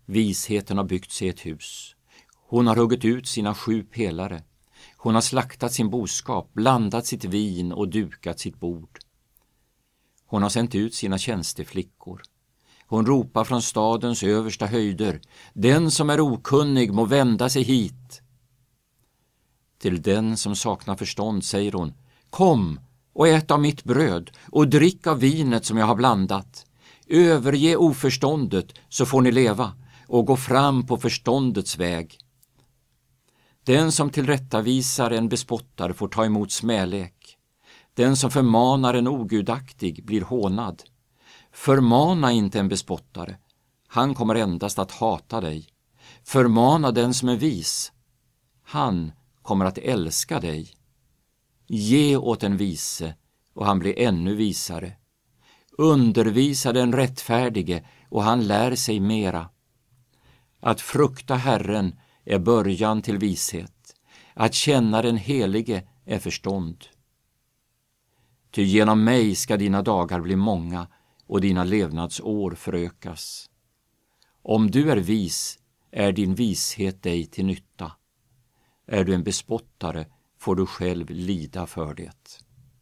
Visheten har byggt sig ett hus. Hon har huggit ut sina 7 pelare. Hon har slaktat sin boskap, blandat sitt vin och dukat sitt bord. Hon har sänt ut sina tjänsteflickor. Hon ropar från stadens översta höjder: den som är okunnig må vända sig hit. Till den som saknar förstånd säger hon: kom och ät av mitt bröd och drick av vinet som jag har blandat. Överge oförståndet så får ni leva och gå fram på förståndets väg. Den som tillrättavisar en bespottare får ta emot smälek. Den som förmanar en ogudaktig blir hånad. Förmana inte en bespottare, han kommer endast att hata dig. Förmana den som är vis, han kommer att älska dig. Ge åt en vise och han blir ännu visare. Undervisa den rättfärdige och han lär sig mera. Att frukta Herren är början till vishet. Att känna den helige är förstånd. Ty genom mig ska dina dagar bli många och dina levnadsår förökas. Om du är vis är din vishet dig till nytta. Är du en bespottare får du själv lida för det.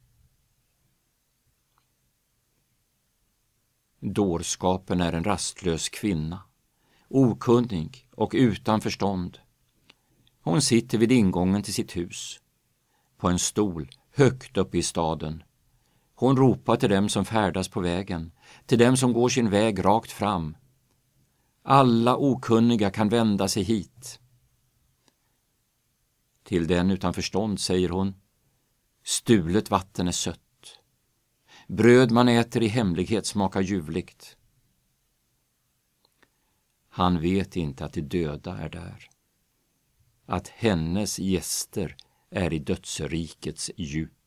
Dårskapen är en rastlös kvinna, okunnig och utan förstånd. Hon sitter vid ingången till sitt hus, på en stol högt upp i staden. Hon ropar till dem som färdas på vägen, till dem som går sin väg rakt fram. Alla okunniga kan vända sig hit. Till den utan förstånd säger hon: stulet vatten är sött. Bröd man äter i hemlighet smakar ljuvligt. Han vet inte att de döda är där, att hennes gäster är i dödsrikets djup.